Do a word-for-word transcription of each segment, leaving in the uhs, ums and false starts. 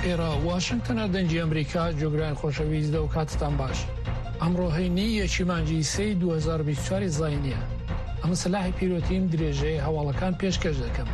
ئێرە واشنگتنە دەنگی ئەمریکا جۆگران خۆشەویستە و کاتتان باش. ئەمڕۆ هەینی یەکی مانگی سێی دوو هەزار و بیست و چوار زاینیە. ئەمە سەلاحی پیرۆتیم درێژەی هەواڵەکان پێشکەش دەکەم.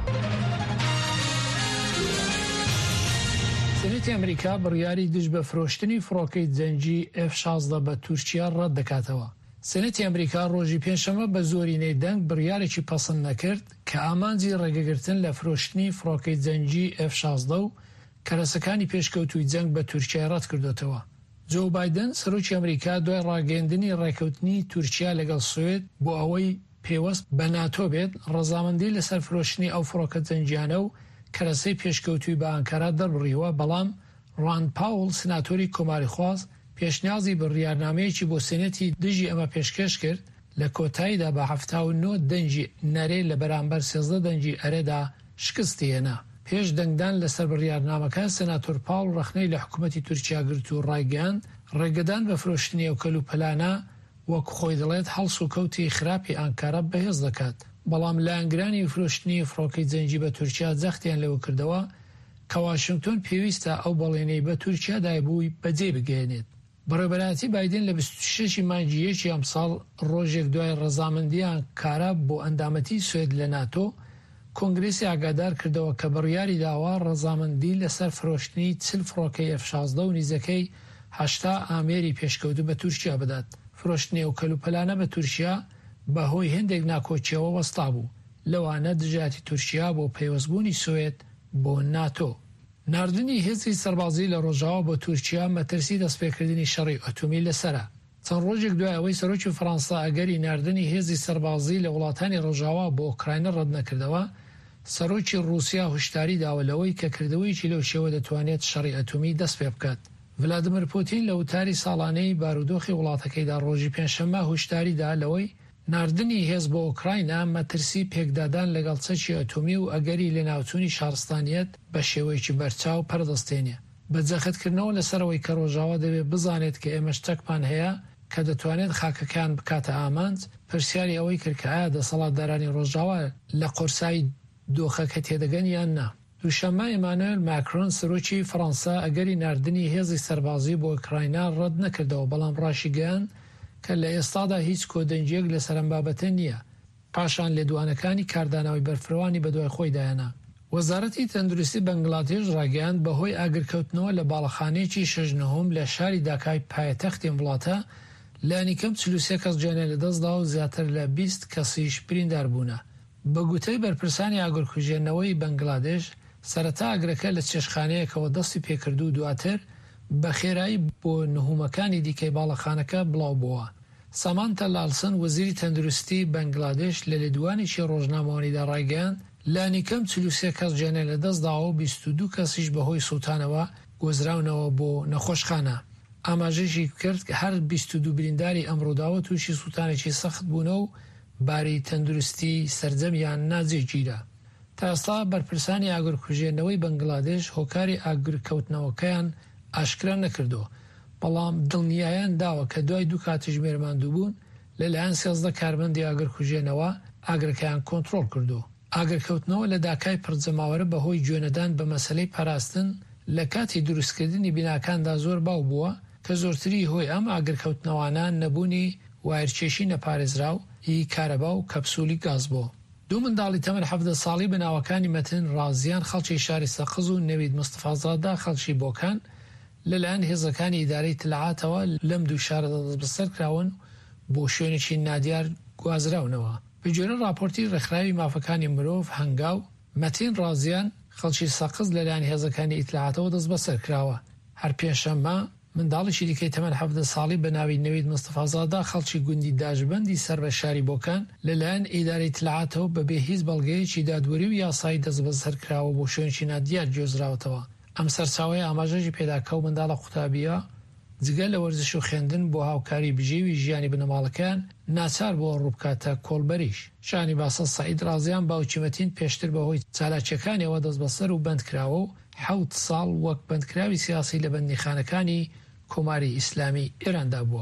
سێنێتی ئەمریکا بڕیاری دژ بە فرۆشتنی فڕۆکەی جەنگی ئێف شازدە بە تورکیا ڕەت دەکاتەوە. سێنێتی ئەمریکا ڕۆژی پێنجشەمە بە زۆرینەی دەنگ بڕیارێکی پەسەند نەکرد کە ئامانجی ڕێگەگرتن لە فرۆشتنی فڕۆکەی جەنگی ئێف شازدە و کەرەسەکانی پێشکەوتوی جەنگ بە تورکیا ڕەت کردوتەوە. جو بایدن سەرۆکی ئەمریکا دوای ڕاگەیاندنی ڕێکەوتنی تورکیا لەگەڵ سوێد بۆ ئەوەی پێوەست بە ناتۆ بێت ڕەزامەندی لەسەر فرۆشتنی ئەو فڕۆکە جەنگیانە و کەرەسەی پێشکەوتوی بە ئەنکارا دەربڕیوە، بەڵام ڕاند پاوڵ سناتۆری کۆماری خواست پێشنیازی بڕیارنامەیەکی بۆ سێنێتی دژی ئەمە پێشکەش کرد لە کۆتاییدا بە هەفتاد و نۆ دەنگی نەرێ لە بەرامبەر سێزدە دەنگی ئەرێدا شکستی هێنا. پێش دەنگدان لەسەر بڕیارنامەکە سناتۆر پاوڵ ڕەخنەی لە حکوومەتی تورکیا گرت و ڕایگەیاند ڕێگەدان بە فرۆشتنی ئەو کەلوپەلانە وەک خۆی دەڵێت هەڵس و کەوتی خراپی ئەنکارە بەهێز دەکات. بەڵام لایەنگرانی فرۆشتنی فڕۆکەی جەنگی بە تورکیا جەختیان لەوە کردەوە کە واشنگتۆن پێویستە ئەو بەڵێنەی بە تورکیا دایبووی بەجێ بگەێنێت. بەڕێبەراتی بایدن لە بیست و شەشی مانگی یەکی ئەمساڵ ڕۆژێک دوای ڕەزامەندی ئەنکارە بۆ ئەندامەتی سوێد لە ناتۆ کۆنگرێسی ئاگادار کردەوە کە بڕیاری داوا ڕەزامەندی لەسەر فرۆشتنی چل فڕۆکەی ئێف شازدە و نیزەکەی هەشتا ئامێری پێشکەوتو بە تورکیا بدات. فرۆشتنی ئەو کەلوپەلانە بە تورکیا بەهۆی هەندێک ناکۆچیەوە وەستا بوو، لەوانە دژاتی تورکیا بۆ پەیوەستبوونی سوێد بۆ ناتۆ. ناردنی هێزی سەربازی لە ڕۆژاوا بۆ تورکیا مەترسی دەستپێکردنی شەڕی ئۆتۆمی لەسەرە. چەند ڕۆژێک دوای ئەوەی سەرۆکی فەڕەنسا ئەگەری ناردنی هێزی سەربازی لە وڵاتانی ڕۆژاوا بۆ ئوکراینە ڕەت نەکردەوە، سەرۆکی رووسیا هشداری داوەلەوەی کە کردەوەیکی لەو شێوە دەتوانێت شەڕی ئەتۆمی دەست پێ بکات. ڤلادیمیر پوتین لە وتاری ساڵانەی بارودۆخی وڵاتەکەیدا ڕۆژی پێنجشەممە هشداریدا لەوەی ناردنی هێز بۆ ئوکراینە مەترسی پێکدادان لەگەڵ چەکی ئەتۆمی و ئەگەری لە ناوچوونی شارستانیەت بە شێوەیەکی بەرچاو پەردەستێنێ. بە جەختکردنەوە لەسەرەوەی کە ڕۆژاوا دەبێت بزانێت کە ئێمە شتێکمان هەیە کە دەتوانێت خاکەکان بکاتە ئامانج، پرسیاری ئەوەی کرد کە ئایا دەسەڵاتدارانی ڕۆژاوا لە قورسایی دۆخەکە تێدەگەن یان نا. دووشەممە ئێمانوێل ماکرۆن سەرۆکی فەڕەنسا ئەگەری ناردنی هێزی سەربازی بۆ ئوکراینە ڕەت نەکردەوە، بەڵام ڕاشیگەیاند کە لە ئێستادا هیچ کۆدەنجێک لەسەر ئەم بابەتە نییە. پاشان لێدوانەکانی کاردانەوەی بەرفرەوانی بەدوای خۆی دایەنا. وەزارەتی تەندروستی بەنگڵادێش ڕاگەیاند بەهۆی ئاگرکەوتنەوە لە باڵەخانەیەکی شەژنەهۆم لە شاری داکای پایتەختی وڵاتە لانیکەم چل و سێ کەس جیانیان لەدەستدا و زیاتر لە بیست کەسیش بریندار بوونە. بە گوتەی بەرپرسانی ئاگرکوژێنەوەی بەنگڵادێش، سەرەتا ئاگرەکە لە چێشخانەیەکەوە دەستی پێکردو و دواتر بە خێرایی بۆ نهومەکانی دیکەی باڵەخانەکە بڵاو بووە. سامانتا لالسن وەزیری تەندروستی بەنگڵادێش لە لێدوانێکی ڕۆژنامەوەنیدا ڕایگەیاند لانیکەم چل و سێ کەس جیانیان لەدەستداوە و بیست و دوو کەسیش بەهۆی سوتانەوە گۆزراونەوە بۆ نەخۆشخانە. ئاماژەشی کرد کە هەر بیست و دوو برینداری ئەمڕۆداوە تووشی سوتانێکی سەخت بوونە و باری تەندروستی سەرجەمیان ناجێگیرە. تا ئێستا بەرپرسانی ئاگرکوژێنەوەی بەنگڵادێش هۆکاری ئاگرکەوتنەوەکەیان ئاشکرا نەکردو، بەڵام دڵنیایان داوە کە دوای دوو کاتژمێر ماندوو بوون لەلایەن سێزدە کارمەندی ئاگرکوژێنەوە ئاگرەکەیان کۆنتڕۆڵ کردو. ئاگرکەوتنەوە لە داکای پڕجەماوەرە بەهۆی گوێنەدان بە مەسەلەی پاراستن لە کاتی دروستکردنی بیناکاندا زۆر باو بووە کە زۆرتری هۆی ئەم ئاگرکەوتنەوانە نەبوونی وایرچێشی نەپارێزرا و هی کارەبا و کەپسولی گاز بوو. دوو منداڵی تەمەن حەڤدە ساڵی بەناوەکانی مەتن ڕازیان خەڵکی شاری سەقز و نەوید مستەفازادا خەڵکی بۆکان لەلایەن هێزەکانی ئیدارەی تلعاتەوە لەم دوو شارەدا دەست بەسەر کراون بۆ شوێنێکی نادیار گوازراونەوە. بەجۆرە راپۆرتی ڕێکخراوی مافەکانی مرۆڤ هەنگاو مەتین ڕازیان خەڵکی سەقز لەلایەن هێزەکانی ئیتلاعاتەوە دەست بەسەر کراوە. هەر پێنجشەممە منداڵیشی دیکەی تەمەن حەڤدە ساڵی بە ناوی نەوید مستەفازادا خەڵکی گوندی داژبەندی سەر بە شاری بۆکان لەلایەن ئیدارەی تلعاتەوە بەبێ هیچ بەڵگەیەکی دادوەری و یاسایی دەست بەسەر کراوە بۆ شوێنی نادیار گوێزراوەتەوە. ئەم سەرچاوەیە ئاماژەی پێداکە و منداڵە قوتابیە جگە لە وەرزش و خوێندن بۆ هاوکاری بژێوی ژیانی بنەماڵەکان ناچار بۆ ڕووبکاتە کۆڵبەریش. شانی باسە سعید ڕازیان باوکی مەتین پێشتر بەهۆی چالاکیەکانیەوە دەست بەسەر و بەندکراوە و حەوت ساڵ وەک بەندکراوی سیاسی لە بەندیخانەکانی کۆماری ئیسلامی ئێراندا بووە.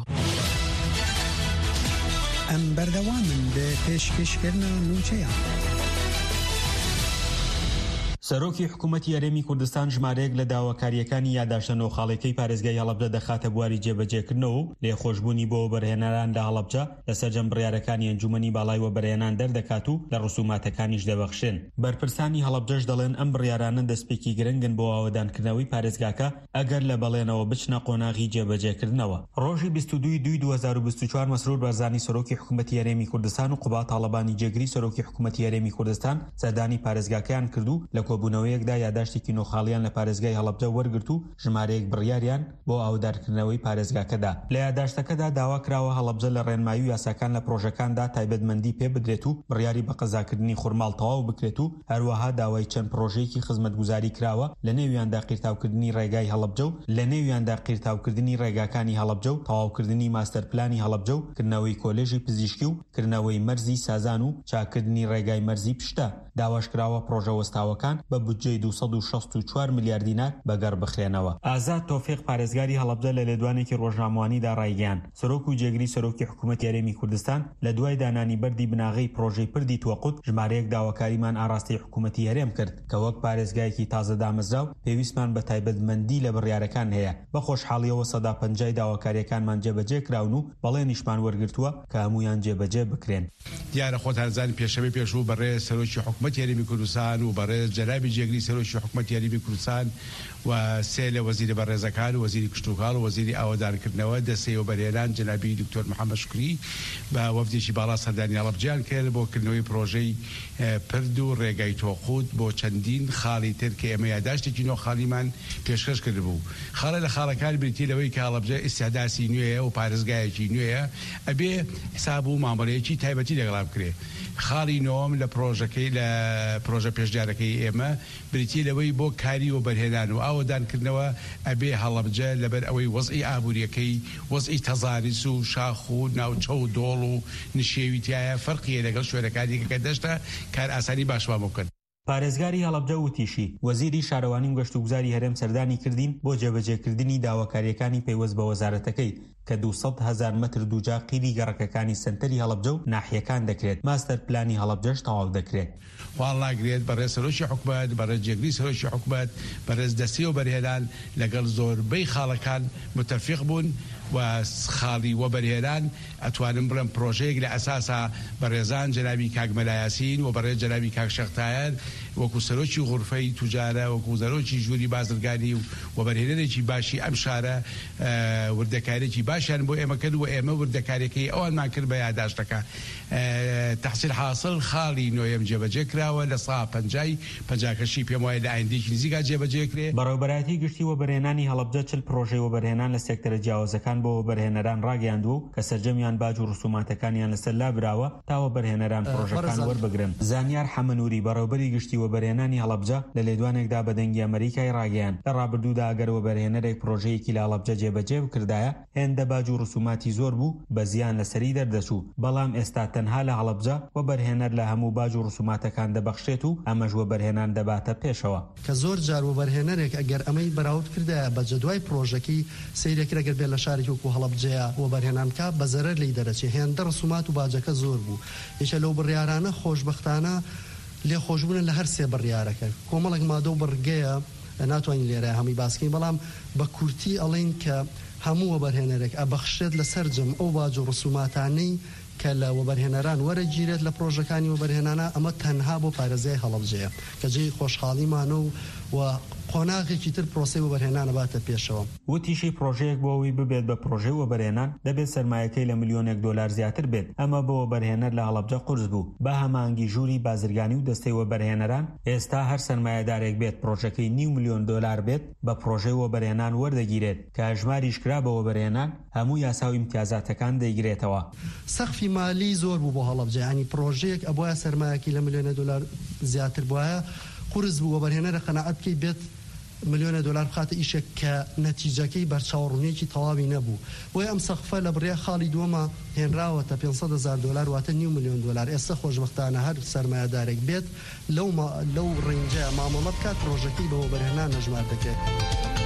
ئەم بەردەوامن بە پێشکەشکردنە نووچەیان. سەرۆکی حکوومەتی هەرێمی کوردستان ژمارەیەک لە داواکاریەکانی یادداشتە نۆخاڵیەکەی پارێزگای هەڵەبجە دەخاتە بواری جێبەجێکردنەوە و لێخۆشبوونی بۆ وەبەرهێنەران لە هەڵەبجە لەسەر جەم بڕیارەکانی ئەنجومەنی باڵای وەبەرهێنان دەردەکات و لە ڕسوماتەکانیش دەبەخشێن. بەرپرسانی هەڵەبجەش دەڵێن ئەم بڕیارانە دەستپێکی گرنگن بۆ ئاوەدانکردنەوەی پارێزگاکە ئەگەر لە بەڵێنەوە بچنە قۆناغی جێبەجێکردنەوە. ڕۆژی بیست و دوو دوی دوو هەزار و بیست و چوار مەسرور بەرزانی سەرۆکی حکوومەتی هەرێمی کوردستان و قوبا تاڵەبانی جێگری سەرۆکی حکوومەتی هەرێمی کوردستان سەردانی پارێزگاکەیان کردو لە کۆبوونەوەیەکدا یادداشتێکی نۆخاڵیان لە پارێزگای هەڵەبجە وەرگرت و ژمارەیەک بڕیاریان بۆ ئاودارکردنەوەی پارێزگاکەدا. لە یادداشتەکەدا داوا کراوە هەڵەبجە لە ڕێنمایی و یاساکان لە پرۆژەکاندا تایبەتمەندی پێ بدرێت و بڕیاری بە قەزاکردنی خورماڵ تەواو بکرێت و هەروەها داوای چەند پرۆژەیەکی خزمەتگوزاری کراوە لە نێویاندا قیرتاوکردنی ڕێگای هەڵەبجە و لە نێویاندا قیرتاوکردنی ڕێگاکانی هەڵەبجە و تەواوکردنی ماستەرپلانی هەڵەبجە و کردنەوەی کۆلێژی پزیشکی و کردنەوەی مەرزی سازان و چاکردنی ڕێگای مەرزی پشتە. داواش کراوە پرۆژە وەستاوەکان بە بودجەی دووسەد و شەست و چوار میلیارد دینار بەگەڕ بخرێنەوە. ئازاد تۆفیق پارێزگاری هەڵەبجە لە لێدوانێکی ڕۆژنامەوانیدا ڕایگەیاند سەرۆک و جێگری سەرۆکی حکوومەتی هەرێمی کوردستان لە دوای دانانی بەردی بناغەی پرۆژەی پردی توەقوت ژمارەیەک داواکاریمان ئاراستی حکوومەتی هەرێم کرد کە وەک پارێزگایەکی تازە دامەزرا و پێویستمان بە تایبەتمەندی لە بڕیارەکان هەیە. بە خۆشحاڵیەوە سەدا پەنجای داواکاریەکانمان جێبەجێ کراون و بەڵێنیشمان وەرگرتووە کە هەمویان جێبەجێ بکرێن. دیارە خۆتان زانی پێشەوەی پێشوو بەڕێز سەرۆکی حکوومەتی هەرێمی کوردستان و بەڕێز جەنابی جێگری سەرۆکی حکوومەتی هەرێمی کوردستان و سێ لە وەزیری بەڕێزەکان و وەزیری کشتوکاڵ و وەزیری ئاوادانکردنەوە دەستەی وەبەرهێنان جەنابی دکتۆر محەممەد شکری بە وەفدێکی باڵا سەردانی هەڵەبجەیان کرد بۆ کردنەوەی پرۆژەی پرد و ڕێگای تۆقوت بۆ چەندین خاڵی تر کە ئێمە یادداشتێکی نۆ خاڵیمان پێشکەش کرد بوو. خاڵە لە خاڵەکان بریتی لەوەی کە هەڵەبجە ئیسیاداسی نوێیە و پارێزگایەکی نوێیە ئەبێ حساب و مامەڵەیەکی تایبەتی لەگەڵا بکرێ. خاڵی نۆم لە پرۆژەکەی لە پرۆژە پێشدارەکەی ئێمە بریتی لەوەی بۆ کاری و بەرهێنان و ئاوەدانکردنەوە ئەبێ هەڵەبجە لەبەر ئەوەی وەزئی ئابوووریەکەی وەزئی تەزاریس و شاخ و ناوچە و دۆڵ و نشێویتیایە فەرقیە لەگەڵ شوێنەکانی کە دەشتە کار ئاسانی باشوا بکەن. پارێزگاری هەڵەبجە وتیشی وەزیری شارەوانی و گەشت و گوزاری هەرێم سەردانی کردین بۆ جێبەجێکردنی داواکاریەکانی پەیوەست بە وەزارەتەکەی کە دووسەد هەزار مەتر دووجا قیری گەڕەکەکانی سنتەری هەڵەبجە و ناحیەکان دەکرێت. ماستەر پلانی هەڵەبجەش تەواو دەکرێت. واڵاگرێت بەڕێز سەرۆکی حکوومەت بەڕێز جێگری سەرۆکی حکوومەت بەڕێز دەستی و بەرهێنان لەگەڵ زۆربەی خاڵەکان متفق بوون و خاڵی وەبەرهێنان ئەتوانم بڵێم پرۆژەیەک لە ئەساسا بەڕێزان جەنابی کاک مەلایاسین و بەڕێز جەنابی کاک شەختایەر وەکو سەرۆکی غورفەی توجارە وەکو سەرۆکی ژووری بازرگانی و وەبەرهێنەرێکی باشی ئەم شارە وردەکارێکی باشیان بۆ ئێمە کرد و ئێمە وردەکارێکی ئەوانمان کرد بە یادداشتەکە. تەحسیل حاصل خاڵی نوێم جێبەجێ کراوە لە سا پەنجای پەنجاکەشی پێم وایە لە ئایندێکی نزیکا جێبەجێ کرێ. بەڕێوەبەرایەتی گشتی وەبەرهێنانی هەڵەبجە چل پرۆژەی وەبەرهێنان لە سێکتەرە جیاوازەکان بۆ وەبەرهێنەران ڕاگەیاندوو کە سەرجەمیان باج و ڕسوماتەکانیان لەسەر لابراوە تا وەبەرهێنەران پرۆژەکان وەربگرن. زانیار حەمەنووری بەڕێوەبەری گشتی وەبەرهێنانی هەڵەبجە لە لێدوانێکدا بە دەنگی ئەمریکای ڕاگەیان لە ڕابردوودا ئەگەر وەبەرهێنەرێک پرۆژەیەکی لە هەڵەبجە جێبەجێ بکردایە هێندە باج و ڕسوماتی زۆر بوو بە زیان لەسەری دەردەچوو. بەڵام ئێستا تەنها لە هەڵەبجە وەبەرهێنەر لە هەموو باج و ڕسوماتەکان دەبەخشێت و ئەمەش وەبەرهێنان دەباتە پێشەوە کە زۆر جار وەبەرهێنەرێک ئەگەر ئەمەی بەراورد کردایە بە جەدوای پرۆژەکەی سەیرێکرا گەر بێت لە شارێکی وەکو هەڵەبجەیە وەبەرهێنان کا بە زەرەر لی دەرەچێ هێندە ڕسومات و باجەکە زۆر بوو. یەکە لەو بڕیارانە خۆشبەختانە لێ خۆشبوون لە هەر سێ بڕیارەکە کۆمەڵێک مادە و بڕگەیە ناتوانین لێرە هەمی باسکەین بەڵام بە کورتی ئەڵێن کە هەموو وەبەرهێنەرێک ئەبەخشێت لە سەرجەم ئەو باج و ڕسوماتانەی کە لە وەبەرهێنەران وەرەگیرێت لە پرۆژەکانی وەبەرهێنانە ئەمە تەنها بۆ پارێزگای هەڵەبجەیە کە جێی خۆشحاڵیمانە و و قۆناغێکی تر پرۆسەی وەبەرهێنانە باتە پێشەوە. وتیشی پرۆژەیەک بۆ ئەوی ببێت بە پرۆژەی وەبەرهێنان دەبێت سەرمایەکەی لە ملیۆنێک دۆلار زیاتر بێت. ئەمە بۆ وەبەرهێنەر لە هەڵەبجە قورس بوو. بە هەمانگی ژووری بازرگانی و دەستەی وەبەرهێنەران ئێستا هەر سەرمایەدارێک بێت پرۆژەکەی نیو ملیۆن دۆلار بێت بە پرۆژەی وەبەرهێنان وەردەگیرێت کە ژماریش کرا بە وەبەرهێنان هەموو یاسا و ئیمتیازاتەکان دەیگرێتەوە. سەخفی مالی زۆر بوو بۆ هەڵەبجە ینی پرۆژەیەک ئەبووە سەرمایەکی لە ملیۆنە دۆلار زیاتر بووە قورس بوو وەبەرهێنەرە قەناعەت بکەی بێت ملیۆنە دۆلار بخاتە ئیشێک کە نەتیجەکەی بەرچاوڕوونیەکی تەواوی نەبوو. بۆیە ئەم سەخفە لە بڕیا خاڵی دووەمە هێنراوەتە پێنجسەد هەزار دۆلار واتە نیو ملیۆن دۆلار. ئێستا خۆشبەختانە هەر سەرمایەدارێک بێت لەو لەو ڕێنجە مامەڵە بکات پرۆژەکەی بە وەبەرهێنان هەژمار دەکرێت.